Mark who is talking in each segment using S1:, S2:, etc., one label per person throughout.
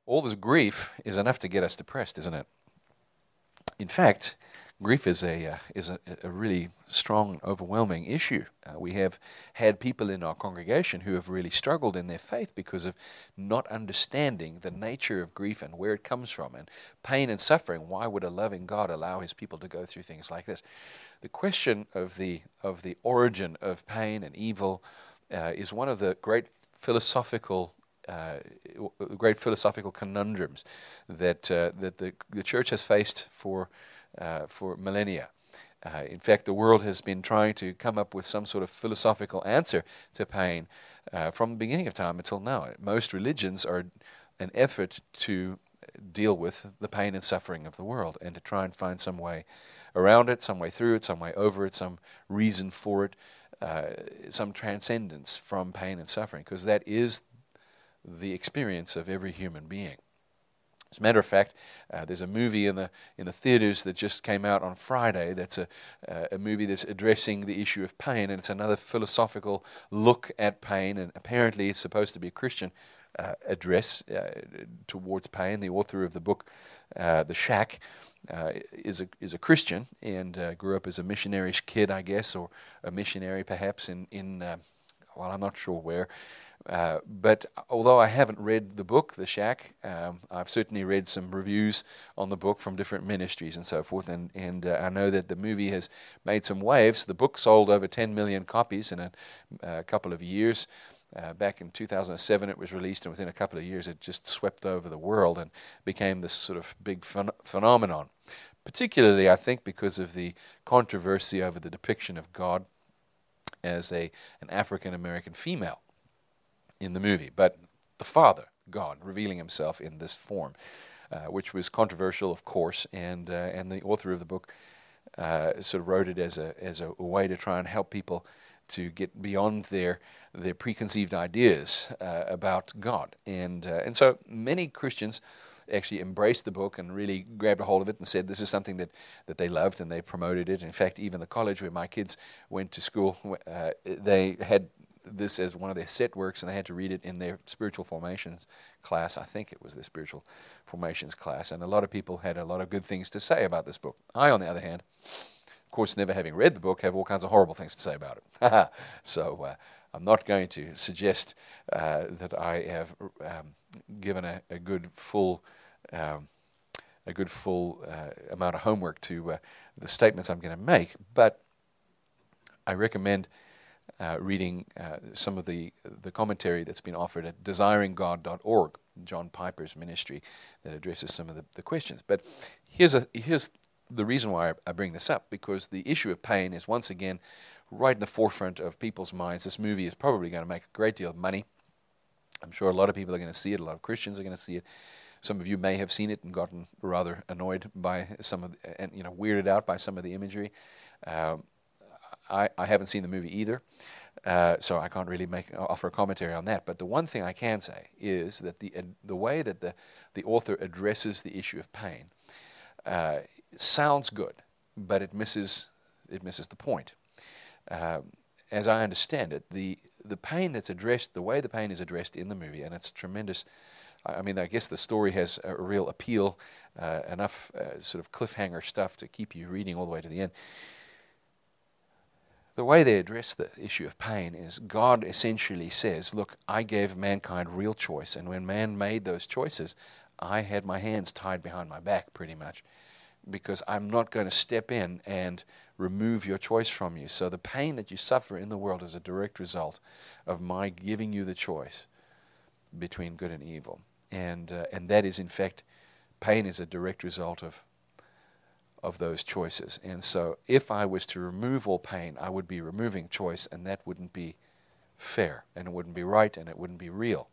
S1: All this grief is enough to get us depressed, isn't it? In fact, grief is a really strong, overwhelming issue. We have had people in our congregation who have really struggled in their faith because of not understanding the nature of grief and where it comes from, and pain and suffering. Why would a loving God allow His people to go through things like this? The question of the origin of pain and evil is one of the uh, great philosophical conundrums that the church has faced for millennia. In fact, the world has been trying to come up with some sort of philosophical answer to pain from the beginning of time until now. Most religions are an effort to deal with the pain and suffering of the world and to try and find some way around it, some way through it, some way over it, some reason for it, some transcendence from pain and suffering, because that is the experience of every human being. As a matter of fact, there's a movie in the theaters that just came out on Friday. That's a movie that's addressing the issue of pain, and it's another philosophical look at pain. And apparently, it's supposed to be a Christian address towards pain. The author of the book, The Shack, is a Christian and grew up as a missionary's kid, I guess, or a missionary perhaps in well, I'm not sure where. But although I haven't read the book, The Shack, I've certainly read some reviews on the book from different ministries and so forth, and I know that the movie has made some waves. The book sold over 10 million copies in a couple of years. Back in 2007 it was released, and within a couple of years it just swept over the world and became this sort of big phenomenon. Particularly, I think, because of the controversy over the depiction of God as an African American female in the movie, but the Father, God, revealing Himself in this form, which was controversial, of course, and the author of the book sort of wrote it as a way to try and help people to get beyond their preconceived ideas about God, and so many Christians actually embraced the book and really grabbed a hold of it and said this is something that they loved, and they promoted it. In fact, even the college where my kids went to school, they had this as one of their set works, and they had to read it in their spiritual formations class. I think it was their spiritual formations class, and a lot of people had a lot of good things to say about this book. I, on the other hand, of course, never having read the book, have all kinds of horrible things to say about it. So I'm not going to suggest that I have given a good full amount of homework to the statements I'm going to make, but I recommend reading some of the commentary that's been offered at desiringgod.org, John Piper's ministry, that addresses some of the questions. But here's the reason why I bring this up, because the issue of pain is once again right in the forefront of people's minds. This movie is probably going to make a great deal of money. I'm sure a lot of people are going to see it. A lot of Christians are going to see it. Some of you may have seen it and gotten rather annoyed by some of, and weirded out by some of the imagery. I haven't seen the movie either, so I can't really offer a commentary on that. But the one thing I can say is that the way that the author addresses the issue of pain sounds good, but it misses the point. As I understand it, the pain that's addressed, the way the pain is addressed in the movie, and it's tremendous. I mean, I guess the story has a real appeal, enough sort of cliffhanger stuff to keep you reading all the way to the end. The way they address the issue of pain is God essentially says, look, I gave mankind real choice, and when man made those choices, I had my hands tied behind my back pretty much, because I'm not going to step in and remove your choice from you. So the pain that you suffer in the world is a direct result of my giving you the choice between good and evil. And that is, in fact, pain is a direct result of those choices. And so if I was to remove all pain, I would be removing choice, and that wouldn't be fair, and it wouldn't be right, and it wouldn't be real.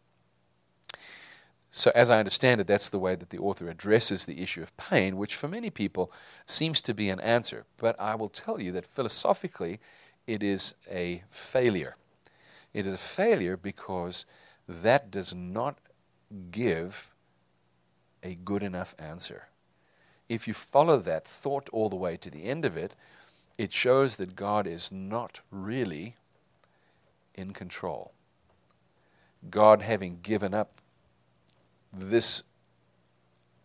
S1: So as I understand it, that's the way that the author addresses the issue of pain, which for many people seems to be an answer. But I will tell you that philosophically, it is a failure. It is a failure because that does not give a good enough answer. If you follow that thought all the way to the end of it, it shows that God is not really in control. God, having given up this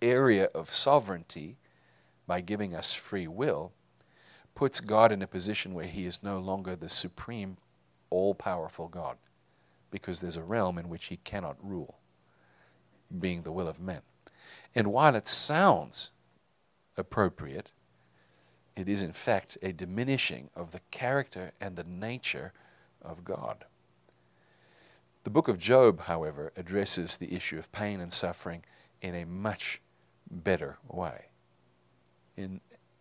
S1: area of sovereignty, by giving us free will, puts God in a position where he is no longer the supreme, all-powerful God, because there's a realm in which he cannot rule, being the will of men. And while it sounds appropriate, it is in fact a diminishing of the character and the nature of God. The book of Job, however, addresses the issue of pain and suffering in a much better way, in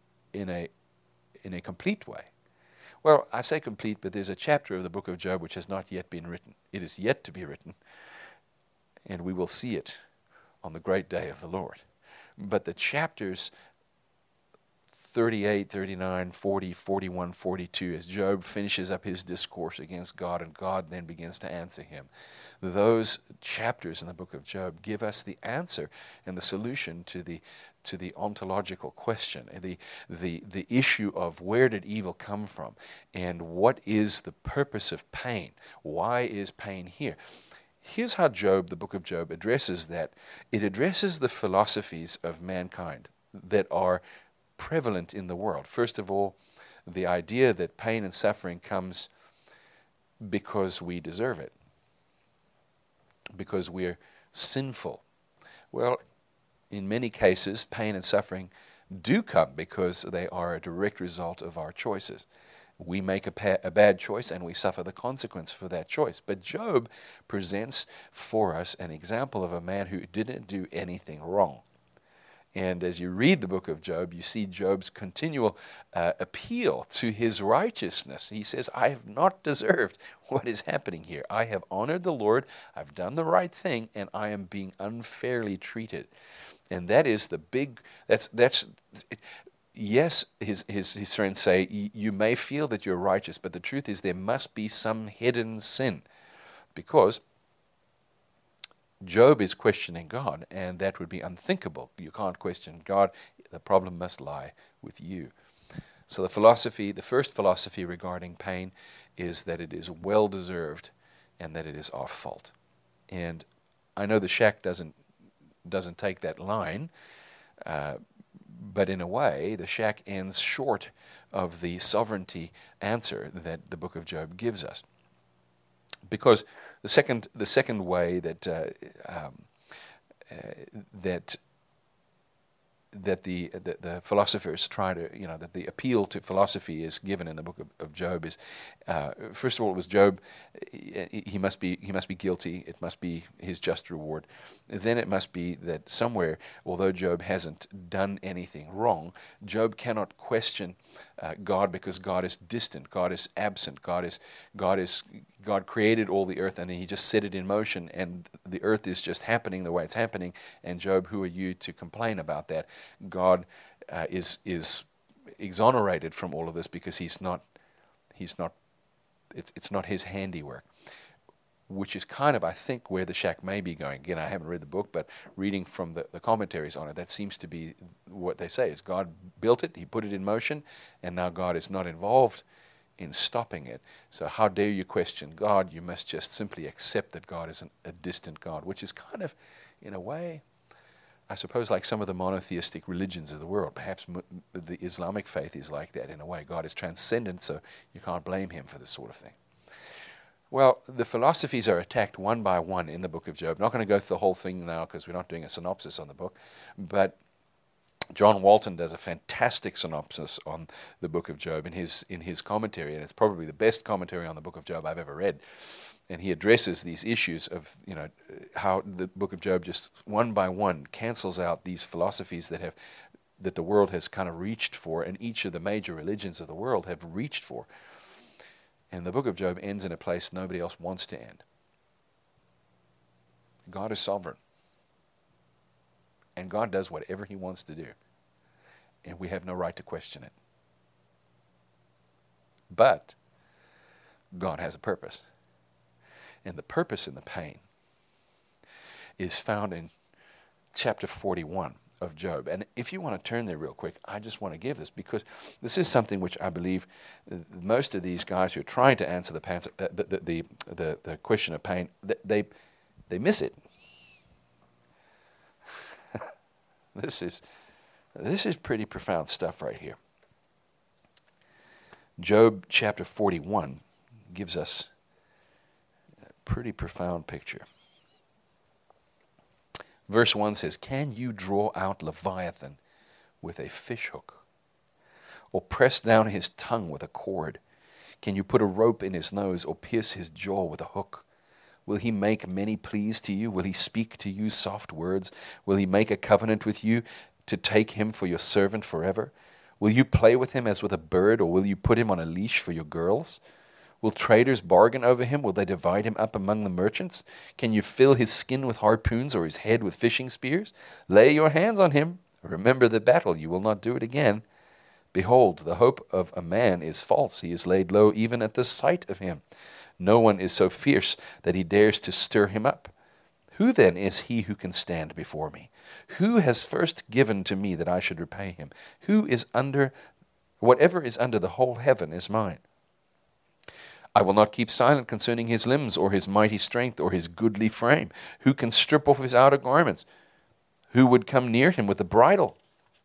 S1: a complete way. Well, I say complete, but there's a chapter of the book of Job which has not yet been written. It is yet to be written, and we will see it on the great day of the Lord. But the chapters 38, 39, 40, 41, 42, as Job finishes up his discourse against God, and God then begins to answer him, those chapters in the book of Job give us the answer and the solution to the ontological question, the issue of where did evil come from, and what is the purpose of pain? Why is pain here? Here's how Job, the book of Job, addresses that. It addresses the philosophies of mankind that are prevalent in the world. First of all, the idea that pain and suffering comes because we deserve it, because we're sinful. Well, in many cases, pain and suffering do come because they are a direct result of our choices. We make a bad choice and we suffer the consequence for that choice. But Job presents for us an example of a man who didn't do anything wrong. And as you read the book of Job, you see Job's continual appeal to his righteousness. He says, I have not deserved what is happening here. I have honored the Lord, I've done the right thing, and I am being unfairly treated. And that is the big, yes, his friends say, you may feel that you're righteous, but the truth is there must be some hidden sin. Because Job is questioning God, and that would be unthinkable. You can't question God. The problem must lie with you. So the first philosophy regarding pain is that it is well-deserved and that it is our fault. And I know the Shack doesn't take that line, but in a way, the Shack ends short of the sovereignty answer that the book of Job gives us. Because the second way that the philosophers try to, that the appeal to philosophy is given in the book of Job is, first of all, it was Job. He must be guilty. It must be his just reward. Then it must be that somewhere, although Job hasn't done anything wrong, Job cannot question God because God is distant. God is absent. God created all the earth and then he just set it in motion, and the earth is just happening the way it's happening. And Job, who are you to complain about that? God is exonerated from all of this because it's not his handiwork, which is kind of, I think, where the Shack may be going. Again, I haven't read the book, but reading from the commentaries on it, that seems to be what they say, is God built it, he put it in motion, and now God is not involved in stopping it. So how dare you question God? You must just simply accept that God is a distant God, which is kind of, in a way, I suppose, like some of the monotheistic religions of the world. Perhaps the Islamic faith is like that in a way. God is transcendent, so you can't blame him for this sort of thing. Well, the philosophies are attacked one by one in the book of Job. I'm not going to go through the whole thing now because we're not doing a synopsis on the book, but John Walton does a fantastic synopsis on the book of Job in his commentary, and it's probably the best commentary on the book of Job I've ever read. And he addresses these issues of, how the book of Job just one by one cancels out these philosophies that the world has kind of reached for, and each of the major religions of the world have reached for. And the book of Job ends in a place nobody else wants to end. God is sovereign. And God does whatever he wants to do. And we have no right to question it. But God has a purpose. And the purpose in the pain is found in chapter 41 of Job. And if you want to turn there real quick, I just want to give this, because this is something which I believe most of these guys who are trying to answer the question of pain, they miss it. This is pretty profound stuff right here. Job chapter 41 gives us a pretty profound picture. Verse 1 says, "Can you draw out Leviathan with a fishhook, or press down his tongue with a cord? Can you put a rope in his nose, or pierce his jaw with a hook? Will he make many pleas to you? Will he speak to you soft words? Will he make a covenant with you to take him for your servant forever? Will you play with him as with a bird, or will you put him on a leash for your girls? Will traders bargain over him? Will they divide him up among the merchants? Can you fill his skin with harpoons, or his head with fishing spears? Lay your hands on him. Remember the battle. You will not do it again. Behold, the hope of a man is false. He is laid low even at the sight of him. No one is so fierce that he dares to stir him up. Who then is he who can stand before me? Who has first given to me that I should repay him? Whatever is under the whole heaven is mine. I will not keep silent concerning his limbs, or his mighty strength, or his goodly frame. Who can strip off his outer garments? Who would come near him with a bridle?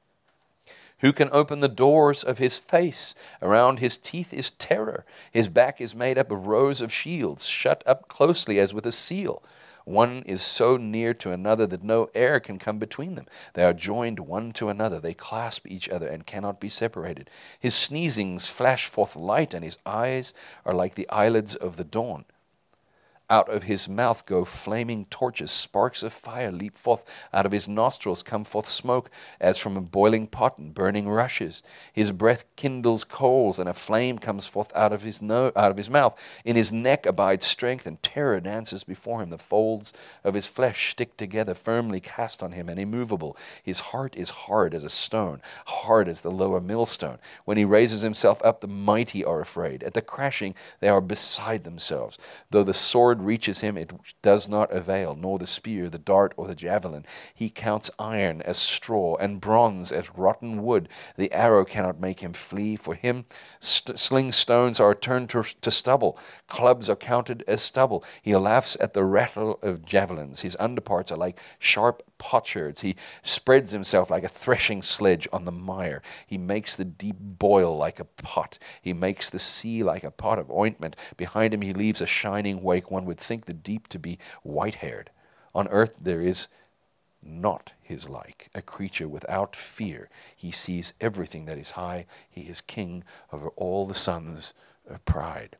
S1: Who can open the doors of his face? Around his teeth is terror. His back is made up of rows of shields, shut up closely as with a seal. One is so near to another that no air can come between them. They are joined one to another. They clasp each other and cannot be separated. His sneezings flash forth light, and his eyes are like the eyelids of the dawn. Out of his mouth go flaming torches. Sparks of fire leap forth. Out of his nostrils come forth smoke as from a boiling pot and burning rushes. His breath kindles coals, and a flame comes forth out of his mouth. In his neck abides strength, and terror dances before him. The folds of his flesh stick together, firmly cast on him and immovable. His heart is hard as a stone, hard as the lower millstone. When he raises himself up, the mighty are afraid. At the crashing, they are beside themselves. Though the sword reaches him, it does not avail, nor the spear, the dart, or the javelin. He counts iron as straw, and bronze as rotten wood. The arrow cannot make him flee. For him, sling stones are turned to stubble. Clubs are counted as stubble. He laughs at the rattle of javelins. His underparts are like sharp potsherds. He spreads himself like a threshing sledge on the mire. He makes the deep boil like a pot. He makes the sea like a pot of ointment. Behind him he leaves a shining wake. One would think the deep to be white-haired. On earth there is not his like, a creature without fear. He sees everything that is high. He is king over all the sons of pride.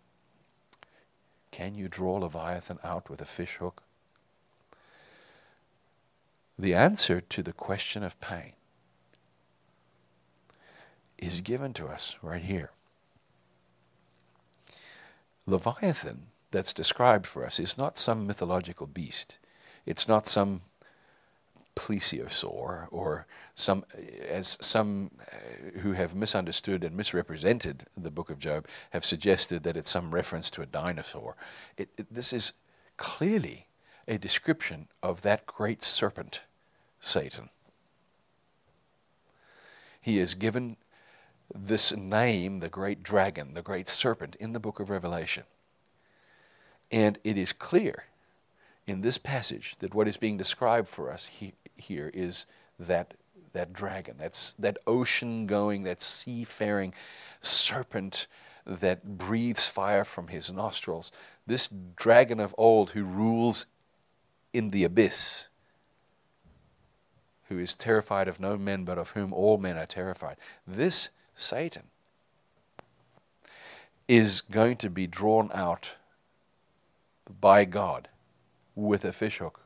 S1: Can you draw Leviathan out with a fishhook? The answer to the question of pain is given to us right here. Leviathan that's described for us is not some mythological beast. It's not some plesiosaur, or some who have misunderstood and misrepresented the book of Job have suggested that it's some reference to a dinosaur. This is clearly a description of that great serpent, Satan. He is given this name, the great dragon, the great serpent, in the book of Revelation. And it is clear in this passage that what is being described for us here is that dragon, that ocean-going, that seafaring serpent that breathes fire from his nostrils. This dragon of old who rules in the abyss, who is terrified of no men, but of whom all men are terrified. This Satan is going to be drawn out by God with a fishhook.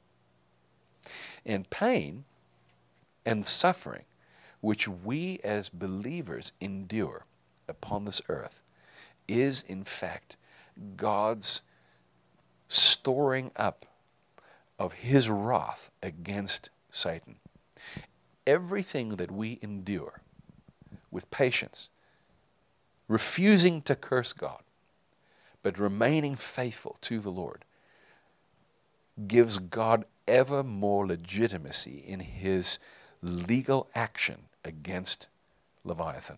S1: And pain and suffering, which we as believers endure upon this earth, is in fact God's storing up of his wrath against Satan. Everything that we endure with patience, refusing to curse God, but remaining faithful to the Lord, gives God ever more legitimacy in his legal action against Leviathan.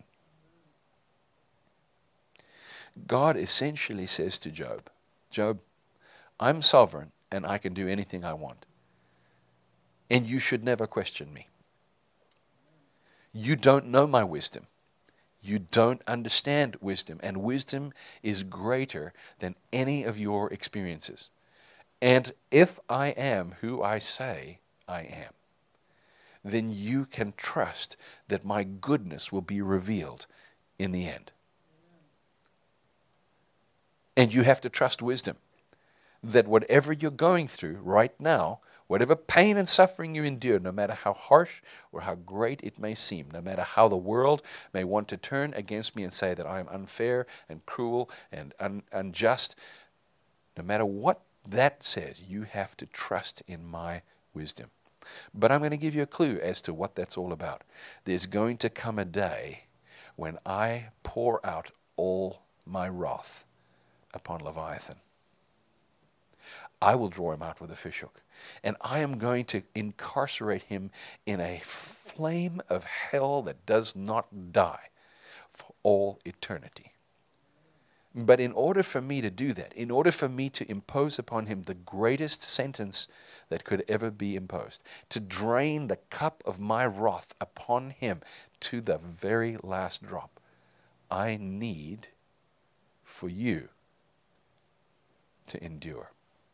S1: God essentially says to Job, Job, I'm sovereign and I can do anything I want. And you should never question me. You don't know my wisdom. You don't understand wisdom, and wisdom is greater than any of your experiences. And if I am who I say I am, then you can trust that my goodness will be revealed in the end. And you have to trust wisdom, that whatever you're going through right now, whatever pain and suffering you endure, no matter how harsh or how great it may seem, no matter how the world may want to turn against me and say that I am unfair and cruel and unjust, no matter what that says, you have to trust in my wisdom. But I'm going to give you a clue as to what that's all about. There's going to come a day when I pour out all my wrath upon Leviathan. I will draw him out with a fishhook, and I am going to incarcerate him in a flame of hell that does not die for all eternity. But in order for me to do that, in order for me to impose upon him the greatest sentence that could ever be imposed, to drain the cup of my wrath upon him to the very last drop, I need for you to endure.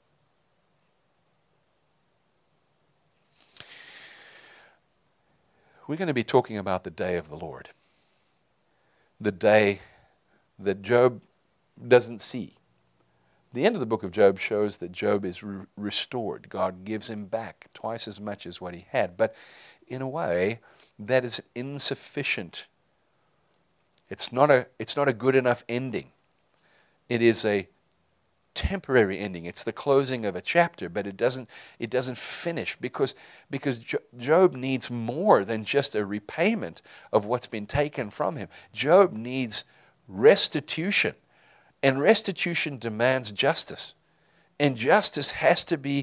S1: We're going to be talking about the day of the Lord, the day that Job doesn't see. The end of the book of Job shows that Job is restored. God gives him back twice as much as what he had. But in a way, that is insufficient. It's not a good enough ending. It is a temporary ending. It's the closing of a chapter, but it doesn't finish because Job needs more than just a repayment of what's been taken from him. Job needs restitution. And restitution demands justice, and justice has to be.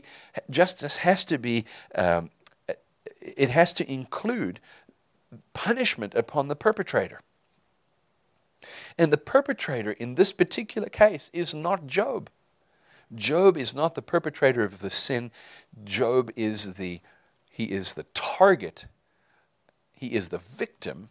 S1: It has to include punishment upon the perpetrator. And the perpetrator in this particular case is not Job. Job is not the perpetrator of the sin. Job is the target. He is the victim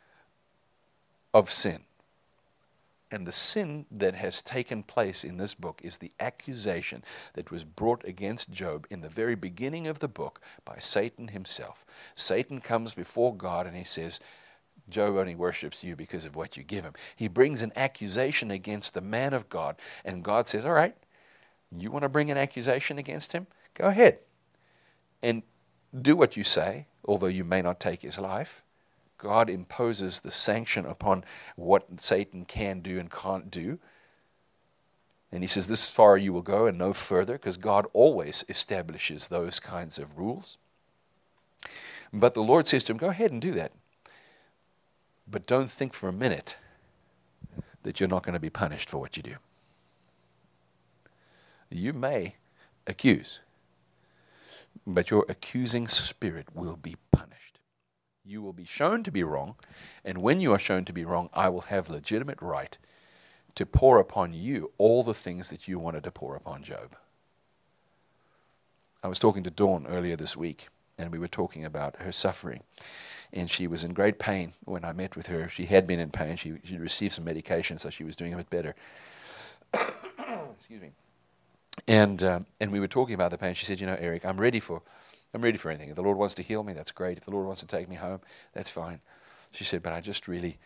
S1: of sin. And the sin that has taken place in this book is the accusation that was brought against Job in the very beginning of the book by Satan himself. Satan comes before God and he says, Job only worships you because of what you give him. He brings an accusation against the man of God, and God says, all right, you want to bring an accusation against him? Go ahead and do what you say, although you may not take his life. God imposes the sanction upon what Satan can do and can't do. And he says, this far you will go and no further, because God always establishes those kinds of rules. But the Lord says to him, go ahead and do that. But don't think for a minute that you're not going to be punished for what you do. You may accuse, but your accusing spirit will be punished. You will be shown to be wrong, and when you are shown to be wrong, I will have legitimate right to pour upon you all the things that you wanted to pour upon Job. I was talking to Dawn earlier this week, and we were talking about her suffering, and she was in great pain when I met with her. She had been in pain. She received some medication, so she was doing a bit better. Excuse me. And we were talking about the pain. She said, Eric, I'm ready for anything. If the Lord wants to heal me, that's great. If the Lord wants to take me home, that's fine. She said, but I just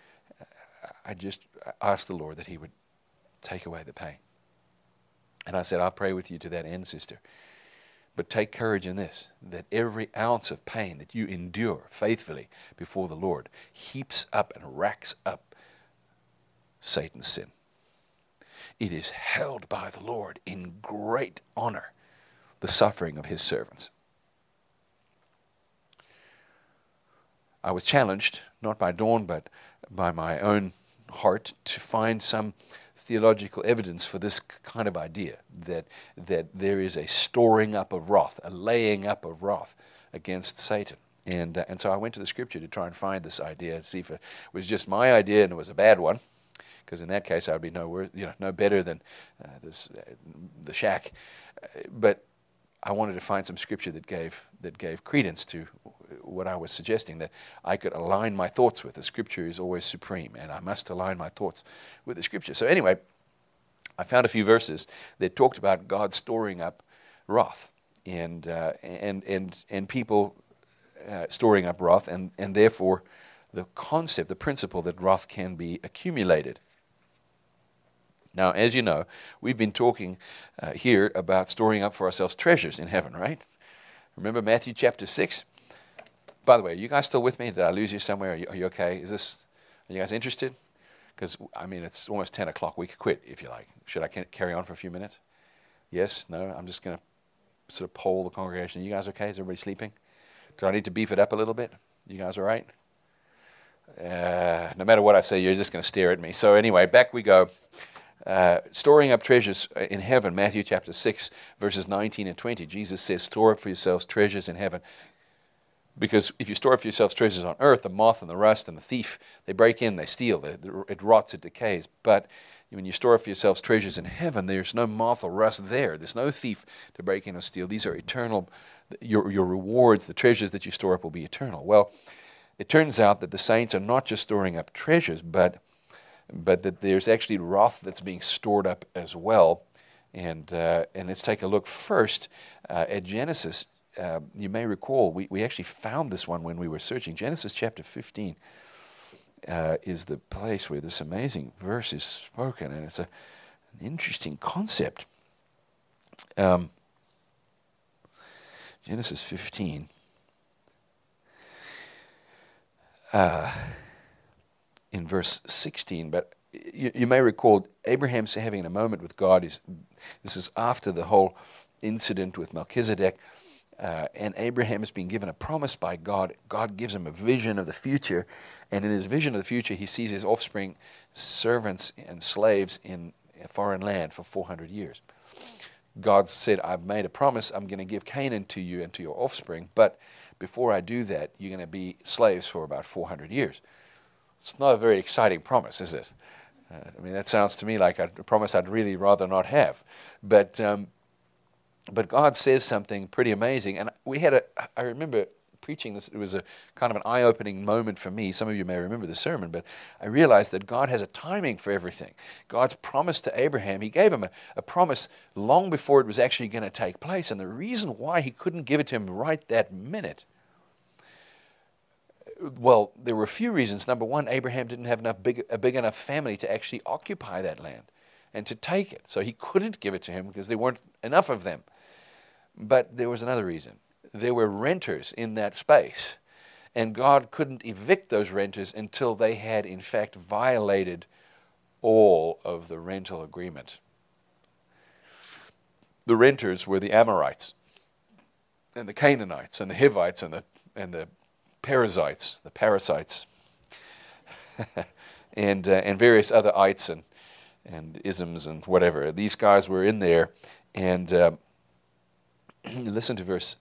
S1: asked the Lord that he would take away the pain. And I said, I'll pray with you to that end, sister. But take courage in this, that every ounce of pain that you endure faithfully before the Lord heaps up and racks up Satan's sin. It is held by the Lord in great honor, the suffering of his servants. I was challenged, not by Dawn, but by my own heart, to find some theological evidence for this kind of idea, that there is a storing up of wrath, a laying up of wrath against Satan. And so I went to the scripture to try and find this idea, and see if it was just my idea and it was a bad one, because in that case I would be no better than the shack. But I wanted to find some scripture that gave credence to what I was suggesting, that I could align my thoughts with. The Scripture is always supreme, and I must align my thoughts with the Scripture. So anyway, I found a few verses that talked about God storing up wrath, and people storing up wrath, and therefore the concept, the principle that wrath can be accumulated. Now, as you know, we've been talking here about storing up for ourselves treasures in heaven, right? Remember Matthew chapter 6? By the way, are you guys still with me? Did I lose you somewhere? Are you okay? Are you guys interested? Because, I mean, it's almost 10 o'clock. We could quit if you like. Should I carry on for a few minutes? Yes? No? I'm just going to sort of poll the congregation. Are you guys okay? Is everybody sleeping? Do I need to beef it up a little bit? You guys all right? No matter what I say, you're just going to stare at me. So anyway, back we go. Storing up treasures in heaven, Matthew chapter 6, verses 19 and 20. Jesus says, store up for yourselves treasures in heaven. Because if you store up for yourselves treasures on earth, the moth and the rust and the thief, they break in, they steal, it rots, it decays. But when you store up for yourselves treasures in heaven, there's no moth or rust there. There's no thief to break in or steal. These are eternal. Your rewards, the treasures that you store up will be eternal. Well, it turns out that the saints are not just storing up treasures, but that there's actually wrath that's being stored up as well. And let's take a look first at Genesis. You may recall, we actually found this one when we were searching. Genesis chapter 15 is the place where this amazing verse is spoken, and it's an interesting concept. Genesis 15. In verse 16, but you may recall Abraham's having a moment with God. This is after the whole incident with Melchizedek, and Abraham has been given a promise by God. God gives him a vision of the future, and in his vision of the future, he sees his offspring, servants and slaves in a foreign land for 400 years. God said, I've made a promise, I'm going to give Canaan to you and to your offspring, but before I do that, you're going to be slaves for about 400 years. It's not a very exciting promise, is it? I mean, that sounds to me like a promise I'd really rather not have. But God says something pretty amazing. And I remember preaching this. It was a kind of an eye-opening moment for me. Some of you may remember the sermon, but I realized that God has a timing for everything. God's promise to Abraham, he gave him a promise long before it was actually going to take place. And the reason why he couldn't give it to him right that minute, well, there were a few reasons. Number one, Abraham didn't have a big enough family to actually occupy that land and to take it. So he couldn't give it to him because there weren't enough of them. But there was another reason. There were renters in that space, and God couldn't evict those renters until they had, in fact, violated all of the rental agreement. The renters were the Amorites and the Canaanites and the Hivites and the Perizzites, the parasites, and various other ites and isms and whatever. These guys were in there, and listen to verse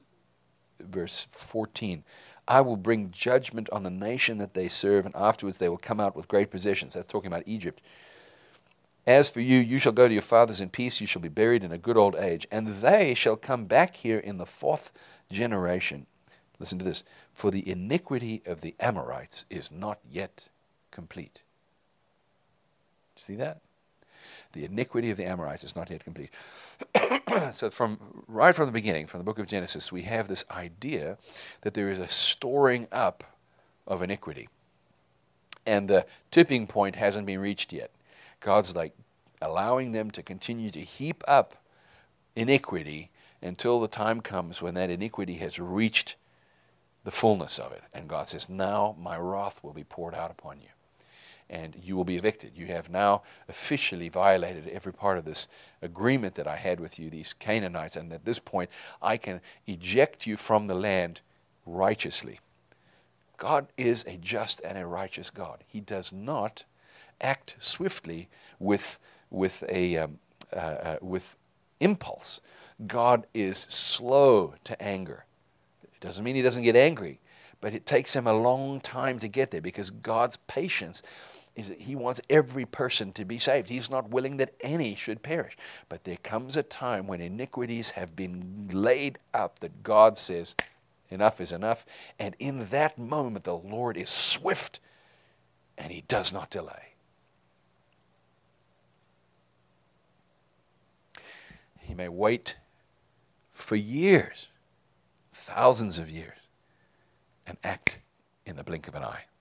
S1: 14. I will bring judgment on the nation that they serve, and afterwards they will come out with great possessions. That's talking about Egypt. As for you, you shall go to your fathers in peace. You shall be buried in a good old age, and they shall come back here in the 4th generation. Listen to this. For the iniquity of the Amorites is not yet complete. See that? The iniquity of the Amorites is not yet complete. So right from the beginning, from the book of Genesis, we have this idea that there is a storing up of iniquity. And the tipping point hasn't been reached yet. God's like allowing them to continue to heap up iniquity until the time comes when that iniquity has reached the fullness of it. And God says, now my wrath will be poured out upon you, and you will be evicted. You have now officially violated every part of this agreement that I had with you, these Canaanites, and at this point I can eject you from the land righteously. God is a just and a righteous God. He does not act swiftly with impulse. God is slow to anger. It doesn't mean he doesn't get angry, but it takes him a long time to get there, because God's patience is that he wants every person to be saved. He's not willing that any should perish. But there comes a time when iniquities have been laid up that God says, Enough is enough. And in that moment, the Lord is swift and he does not delay. He may wait for years, thousands of years, and act in the blink of an eye.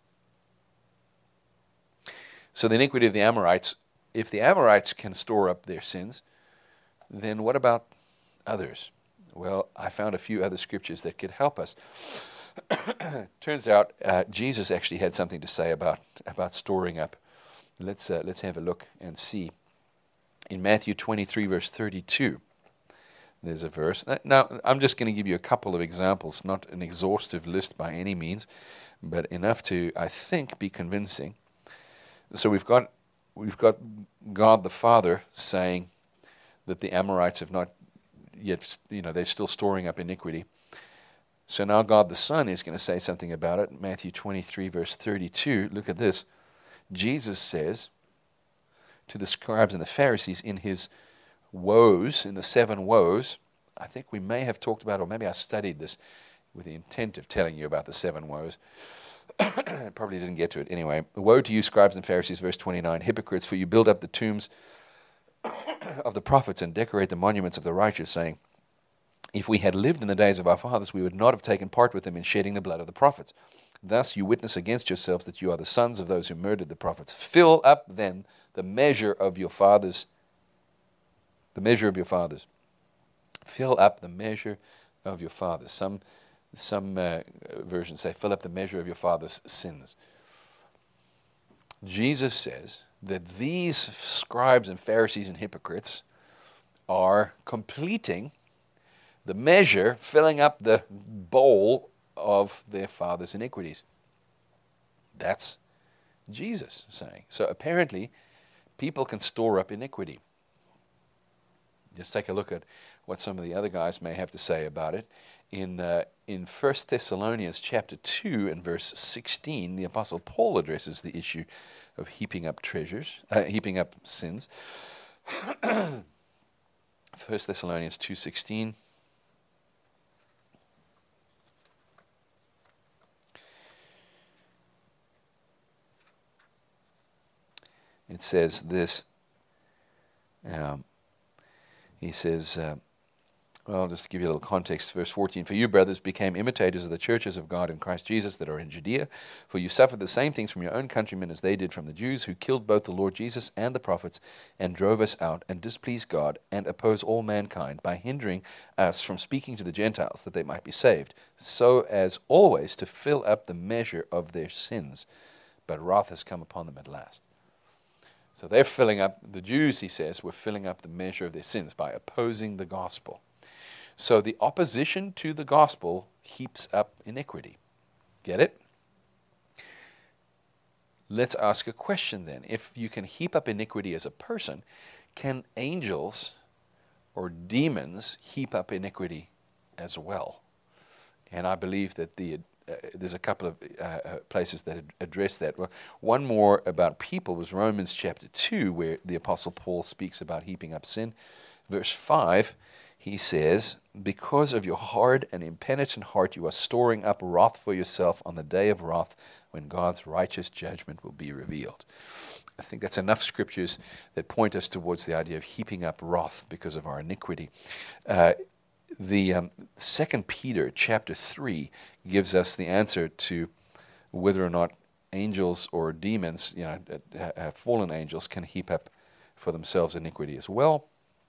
S1: So the iniquity of the Amorites, if the Amorites can store up their sins, then what about others? Well, I found a few other scriptures that could help us. Turns out Jesus actually had something to say about storing up. Let's have a look and see. In Matthew 23, verse 32, there's a verse. Now, I'm just going to give you a couple of examples, not an exhaustive list by any means, but enough to, I think, be convincing. So we've got God the Father saying that the Amorites have not yet, they're still storing up iniquity. So now God the Son is going to say something about it. Matthew 23, verse 32, look at this. Jesus says to the scribes and the Pharisees in his woes, in the 7 woes, I think we may have talked about, or maybe I studied this with the intent of telling you about the 7 woes. Probably didn't get to it anyway. Woe to you, scribes and Pharisees, verse 29, hypocrites, for you build up the tombs of the prophets and decorate the monuments of the righteous, saying, if we had lived in the days of our fathers, we would not have taken part with them in shedding the blood of the prophets. Thus you witness against yourselves that you are the sons of those who murdered the prophets. Fill up then the measure of your fathers. The measure of your fathers. Fill up the measure of your fathers. Some versions say, fill up the measure of your father's sins. Jesus says that these scribes and Pharisees and hypocrites are completing the measure, filling up the bowl of their father's iniquities. That's Jesus saying. So apparently, people can store up iniquity. Just take a look at what some of the other guys may have to say about it. In 1 Thessalonians chapter 2 and verse 16, the Apostle Paul addresses the issue of heaping up sins. 1 Thessalonians 2:16. It says this. He says, well, just to give you a little context, verse 14, for you, brothers, became imitators of the churches of God in Christ Jesus that are in Judea, for you suffered the same things from your own countrymen as they did from the Jews, who killed both the Lord Jesus and the prophets, and drove us out, and displeased God, and oppose all mankind, by hindering us from speaking to the Gentiles, that they might be saved, so as always to fill up the measure of their sins. But wrath has come upon them at last. So they're filling up, the Jews, he says, were filling up the measure of their sins by opposing the gospel. So the opposition to the gospel heaps up iniquity. Get it? Let's ask a question then. If you can heap up iniquity as a person, can angels or demons heap up iniquity as well? And I believe that there's a couple of places that address that. Well, one more about people was Romans chapter 2, where the Apostle Paul speaks about heaping up sin. Verse 5, he says, because of your hard and impenitent heart you are storing up wrath for yourself on the day of wrath when God's righteous judgment will be revealed. I think that's enough scriptures that point us towards the idea of heaping up wrath because of our iniquity. The 2 Peter chapter 3 gives us the answer to whether or not angels or demons, fallen angels, can heap up for themselves iniquity as well.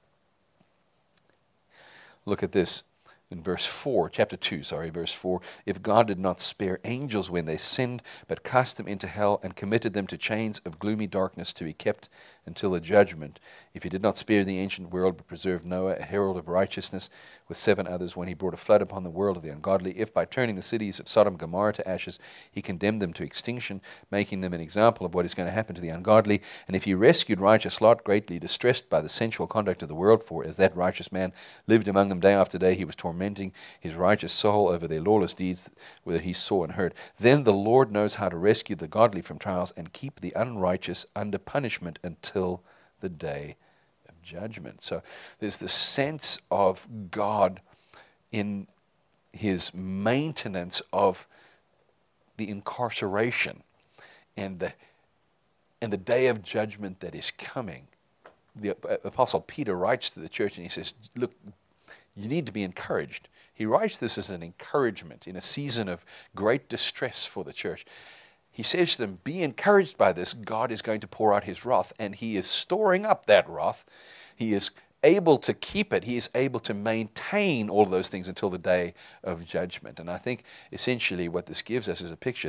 S1: Look at this in verse 4, chapter 2, verse 4. If God did not spare angels when they sinned, but cast them into hell and committed them to chains of gloomy darkness to be kept until the judgment, if he did not spare the ancient world, but preserved Noah, a herald of righteousness, with 7 others, when he brought a flood upon the world of the ungodly, if by turning the cities of Sodom and Gomorrah to ashes, he condemned them to extinction, making them an example of what is going to happen to the ungodly, and if he rescued righteous Lot, greatly distressed by the sensual conduct of the world, for as that righteous man lived among them day after day, he was tormenting his righteous soul over their lawless deeds, whether he saw and heard. Then the Lord knows how to rescue the godly from trials and keep the unrighteous under punishment until the day of judgment. So there's this sense of God in his maintenance of the incarceration and the day of judgment that is coming. The Apostle Peter writes to the church and he says, look, you need to be encouraged. He writes this as an encouragement in a season of great distress for the church. He says to them, be encouraged by this. God is going to pour out his wrath, and he is storing up that wrath. He is able to keep it. He is able to maintain all those things until the day of judgment. And I think essentially what this gives us is a picture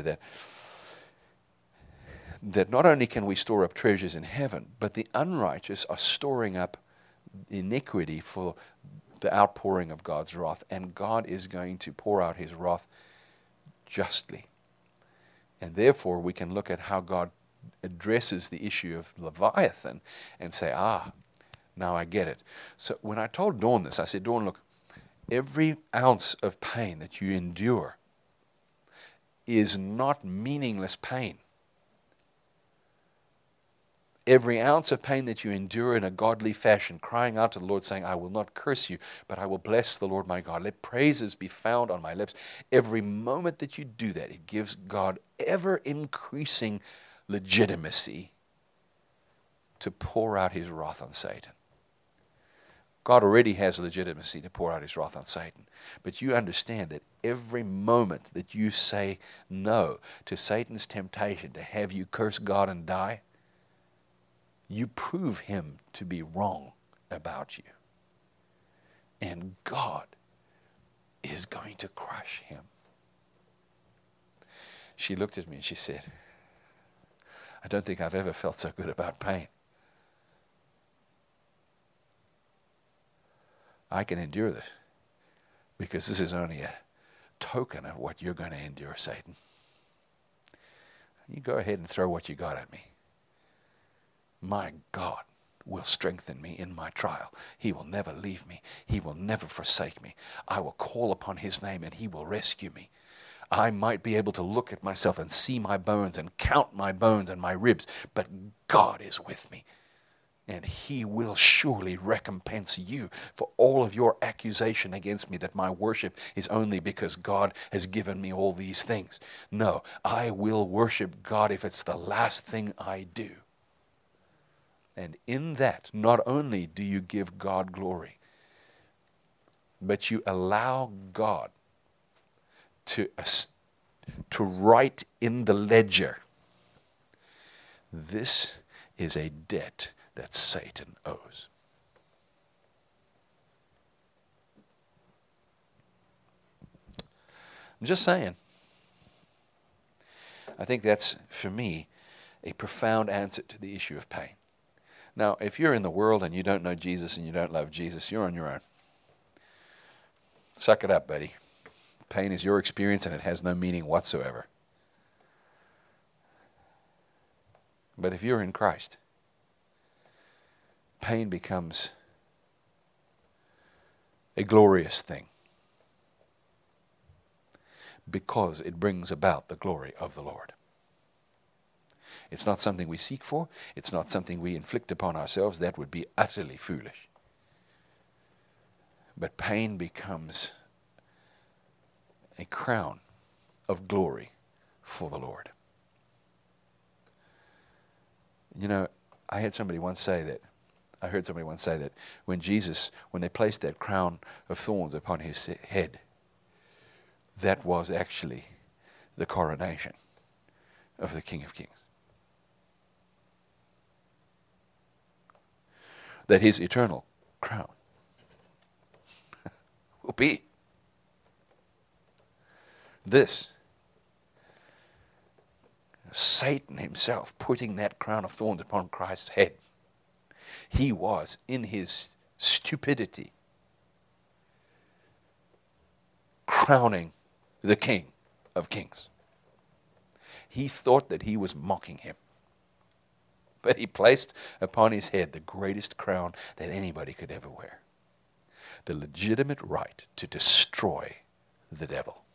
S1: that not only can we store up treasures in heaven, but the unrighteous are storing up iniquity for the outpouring of God's wrath. And God is going to pour out his wrath justly. And therefore, we can look at how God addresses the issue of Leviathan and say, now I get it. So when I told Dawn this, I said, Dawn, look, every ounce of pain that you endure is not meaningless pain. Every ounce of pain that you endure in a godly fashion, crying out to the Lord, saying, I will not curse you, but I will bless the Lord my God. Let praises be found on my lips. Every moment that you do that, it gives God ever-increasing legitimacy to pour out his wrath on Satan. God already has legitimacy to pour out his wrath on Satan. But you understand that every moment that you say no to Satan's temptation to have you curse God and die, you prove him to be wrong about you. And God is going to crush him. She looked at me and she said, I don't think I've ever felt so good about pain. I can endure this because this is only a token of what you're going to endure, Satan. You go ahead and throw what you got at me. My God will strengthen me in my trial. He will never leave me. He will never forsake me. I will call upon his name and he will rescue me. I might be able to look at myself and see my bones and count my bones and my ribs, but God is with me. And he will surely recompense you for all of your accusation against me that my worship is only because God has given me all these things. No, I will worship God if it's the last thing I do. And in that, not only do you give God glory, but you allow God to write in the ledger, this is a debt that Satan owes. I'm just saying. I think that's, for me, a profound answer to the issue of pain. Now, if you're in the world and you don't know Jesus and you don't love Jesus, you're on your own. Suck it up, buddy. Pain is your experience and it has no meaning whatsoever. But if you're in Christ, pain becomes a glorious thing because it brings about the glory of the Lord. It's not something we seek for. It's not something we inflict upon ourselves. That would be utterly foolish. But pain becomes a crown of glory for the Lord. You know, I heard somebody once say that when they placed that crown of thorns upon his head, that was actually the coronation of the King of Kings. That his eternal crown will be this. Satan himself putting that crown of thorns upon Christ's head. He was, in his stupidity, crowning the King of Kings. He thought that he was mocking him. But he placed upon his head the greatest crown that anybody could ever wear. The legitimate right to destroy the devil.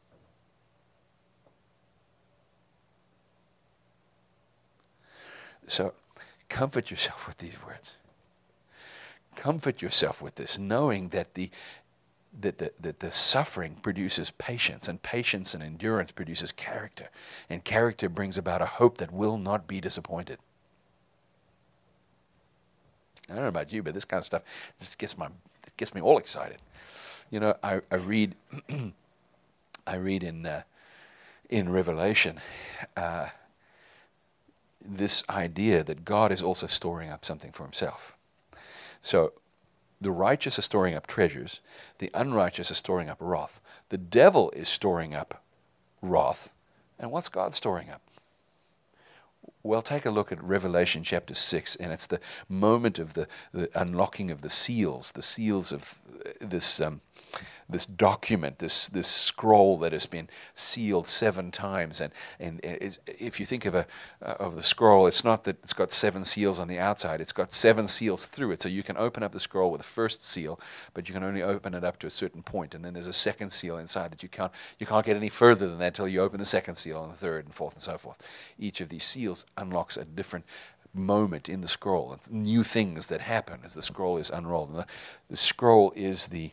S1: So, comfort yourself with these words. Comfort yourself with this, knowing that the that the suffering produces patience, and patience and endurance produces character, and character brings about a hope that will not be disappointed. I don't know about you, but this kind of stuff just gets me all excited. You know, I read I read in Revelation this idea that God is also storing up something for himself. So the righteous are storing up treasures, the unrighteous are storing up wrath. The devil is storing up wrath, and what's God storing up? Well, take a look at Revelation chapter 6, and it's the moment of the unlocking of the seals of this document, this scroll that has been sealed 7 times. And if you think of the scroll, it's not that it's got 7 seals on the outside, it's got 7 seals through it. So you can open up the scroll with the first seal, but you can only open it up to a certain point, and then there's a second seal inside that you can't get any further than that until you open the second seal, and the third and fourth and so forth. Each of these seals unlocks a different moment in the scroll, and new things that happen as the scroll is unrolled. And the scroll is the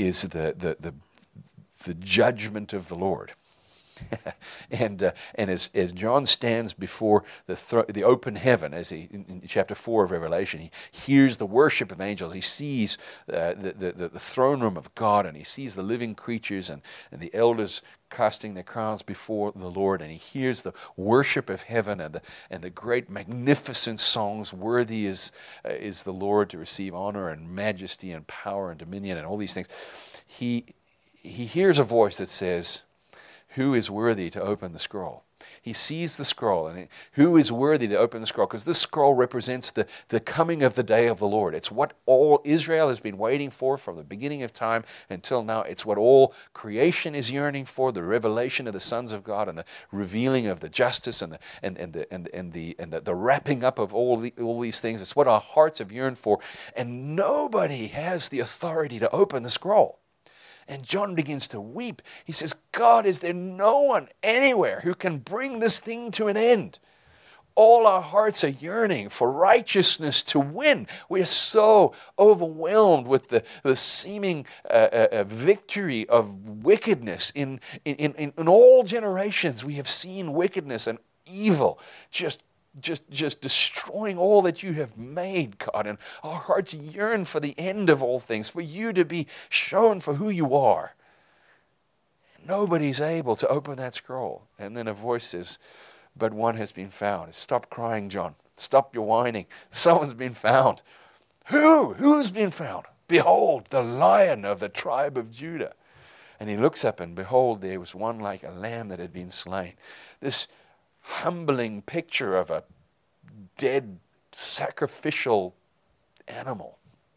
S1: judgment of the Lord. and as John stands before the open heaven, as he in chapter 4 of Revelation, he hears the worship of angels. He sees the throne room of God, and he sees the living creatures and the elders casting their crowns before the Lord, and he hears the worship of heaven and the great magnificent songs. Worthy is the Lord to receive honor and majesty and power and dominion and all these things. He hears a voice that says, "Who is worthy to open the scroll?" He sees the scroll, and who is worthy to open the scroll? Because this scroll represents the coming of the day of the Lord. It's what all Israel has been waiting for from the beginning of time until now. It's what all creation is yearning for, the revelation of the sons of God and the revealing of the justice and the wrapping up of all these things. It's what our hearts have yearned for, and nobody has the authority to open the scroll. And John begins to weep. He says, "God, is there no one anywhere who can bring this thing to an end? All our hearts are yearning for righteousness to win. We are so overwhelmed with the seeming victory of wickedness. In all generations, we have seen wickedness and evil just destroying all that you have made, God. And our hearts yearn for the end of all things, for you to be shown for who you are. Nobody's able to open that scroll." And then a voice says, "But one has been found." Stop crying, John. Stop your whining. Someone's been found. Who? Who's been found? "Behold, the Lion of the tribe of Judah." And he looks up, and behold, there was one like a lamb that had been slain. This humbling picture of a dead sacrificial animal.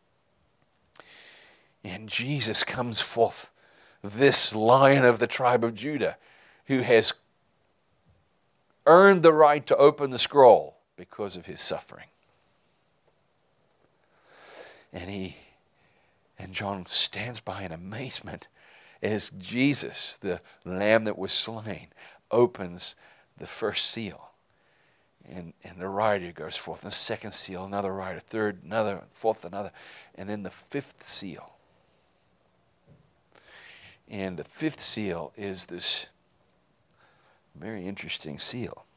S1: And Jesus comes forth, this Lion of the tribe of Judah, who has earned the right to open the scroll because of his suffering. And John stands by in amazement as Jesus, the Lamb that was slain, opens the first seal, and the rider goes forth, and the second seal, another rider, third, another, fourth, another, and then the 5th seal. And the 5th seal is this very interesting seal.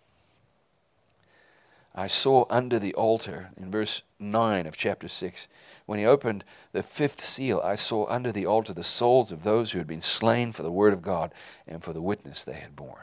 S1: "I saw under the altar," in verse 9 of chapter 6, when he opened the 5th seal, "I saw under the altar the souls of those who had been slain for the word of God and for the witness they had borne."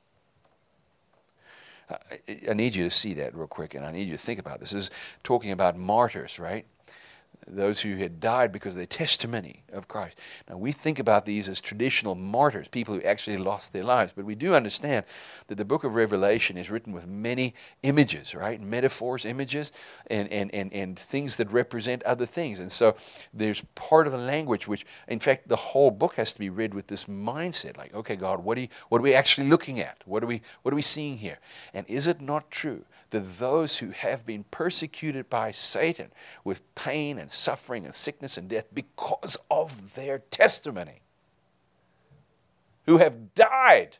S1: I need you to see that real quick, and I need you to think about this. This is talking about martyrs, right? Those who had died because of their testimony of Christ. Now, we think about these as traditional martyrs, people who actually lost their lives, but we do understand that the book of Revelation is written with many images, right? Metaphors, images, and things that represent other things. And so there's part of the language which, in fact, the whole book has to be read with this mindset, like, okay, God, what are we actually looking at? What are we seeing here? And is it not true that those who have been persecuted by Satan with pain and suffering and sickness and death because of their testimony, who have died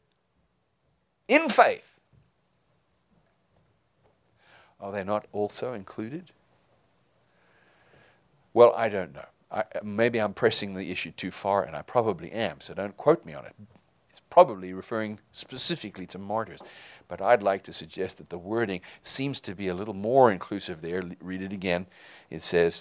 S1: in faith, are they not also included? Well, I don't know. maybe I'm pressing the issue too far, and I probably am, so don't quote me on it. It's probably referring specifically to martyrs. But I'd like to suggest that the wording seems to be a little more inclusive there. Read it again. It says,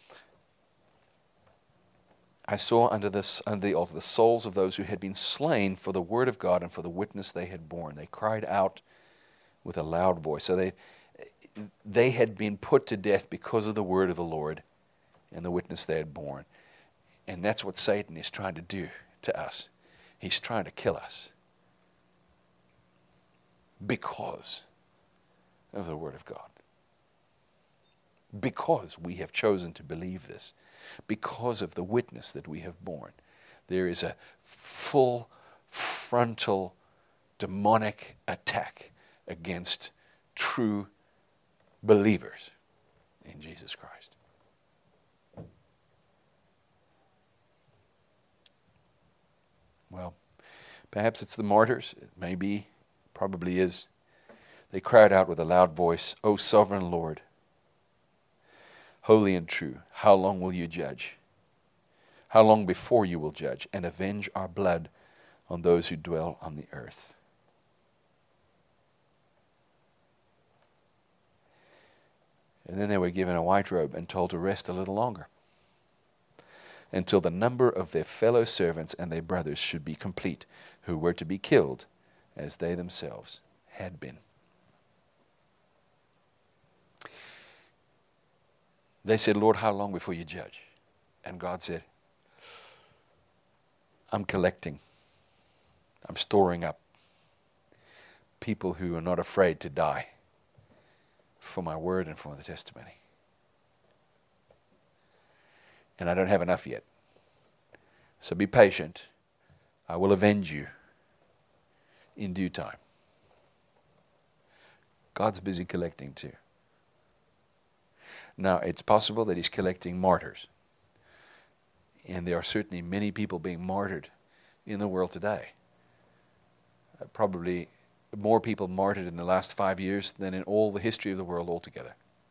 S1: I saw under the altar the souls of those who had been slain for the word of God and for the witness they had borne. They cried out with a loud voice. So they had been put to death because of the word of the Lord and the witness they had borne. And that's what Satan is trying to do to us. He's trying to kill us because of the word of God. Because we have chosen to believe this. Because of the witness that we have borne. There is a full frontal demonic attack against true believers in Jesus Christ. Well, perhaps it's the martyrs. It may be, probably is. They cried out with a loud voice, O sovereign Lord, holy and true, how long will you judge? How long before you will judge and avenge our blood on those who dwell on the earth? And then they were given a white robe and told to rest a little longer, until the number of their fellow servants and their brothers should be complete, who were to be killed as they themselves had been. They said, Lord, how long before you judge? And God said, I'm collecting. I'm storing up people who are not afraid to die for my word and for the testimony. And I don't have enough yet. So be patient. I will avenge you in due time. God's busy collecting too. Now, it's possible that he's collecting martyrs. And there are certainly many people being martyred in the world today. Probably more people martyred in the last 5 years than in all the history of the world altogether.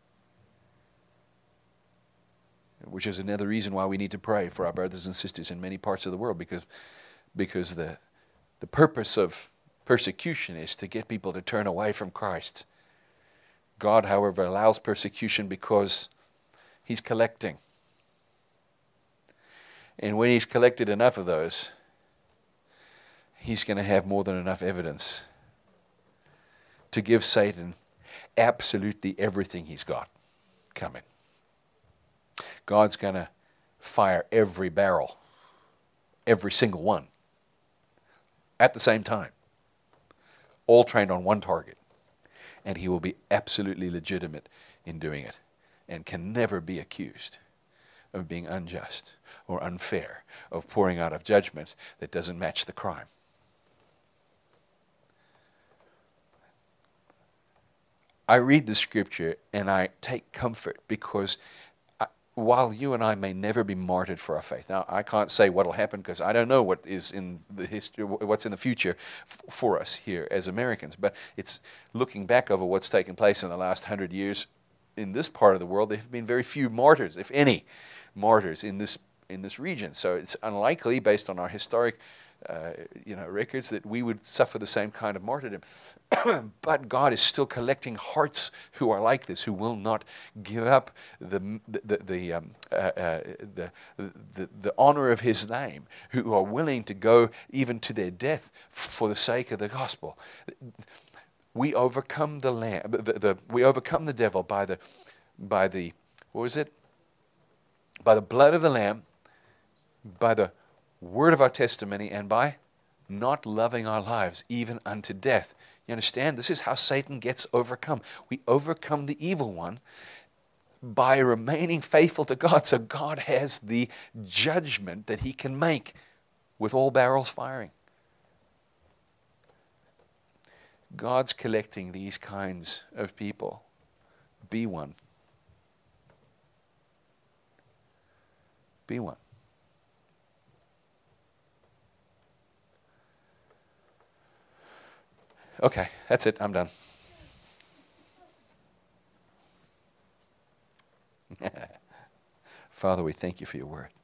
S1: Which is another reason why we need to pray for our brothers and sisters in many parts of the world, because the purpose of persecution is to get people to turn away from Christ. God, however, allows persecution because he's collecting. And when he's collected enough of those, he's going to have more than enough evidence to give Satan absolutely everything he's got coming. God's going to fire every barrel, every single one, at the same time, all trained on one target. And he will be absolutely legitimate in doing it and can never be accused of being unjust or unfair, of pouring out of judgment that doesn't match the crime. I read the scripture and I take comfort because while you and I may never be martyred for our faith, now I can't say what will happen because I don't know what is in the history, what's in the future for us here as Americans. But it's looking back over what's taken place in the last 100 years in this part of the world. There have been very few martyrs, if any, martyrs in this region. So it's unlikely, based on our historic, records, that we would suffer the same kind of martyrdom. But God is still collecting hearts who are like this, who will not give up the honor of His name, who are willing to go even to their death for the sake of the gospel. We overcome we overcome the devil by the blood of the Lamb, by the word of our testimony, and by not loving our lives even unto death. You understand? This is how Satan gets overcome. We overcome the evil one by remaining faithful to God. So God has the judgment that He can make with all barrels firing. God's collecting these kinds of people. Be one. Be one. Okay, that's it. I'm done. Father, we thank you for your word.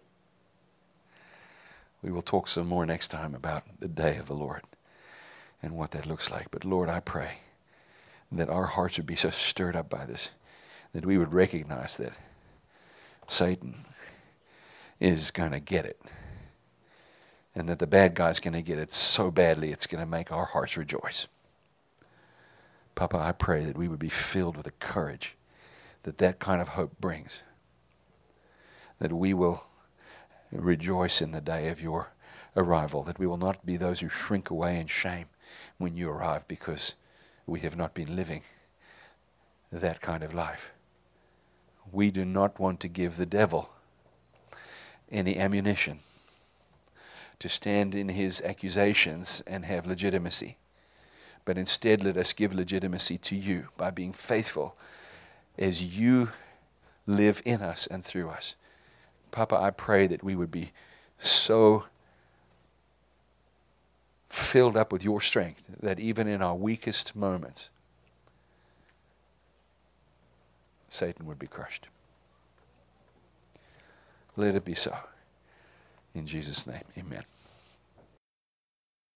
S1: We will talk some more next time about the day of the Lord and what that looks like. But Lord, I pray that our hearts would be so stirred up by this, that we would recognize that Satan is going to get it, and that the bad guy's going to get it so badly it's going to make our hearts rejoice. Papa, I pray that we would be filled with the courage that that kind of hope brings, that we will rejoice in the day of your arrival, that we will not be those who shrink away in shame when you arrive because we have not been living that kind of life. We do not want to give the devil any ammunition to stand in his accusations and have legitimacy. But instead, let us give legitimacy to you by being faithful as you live in us and through us. Papa, I pray that we would be so filled up with your strength that even in our weakest moments, Satan would be crushed. Let it be so. In Jesus' name, amen.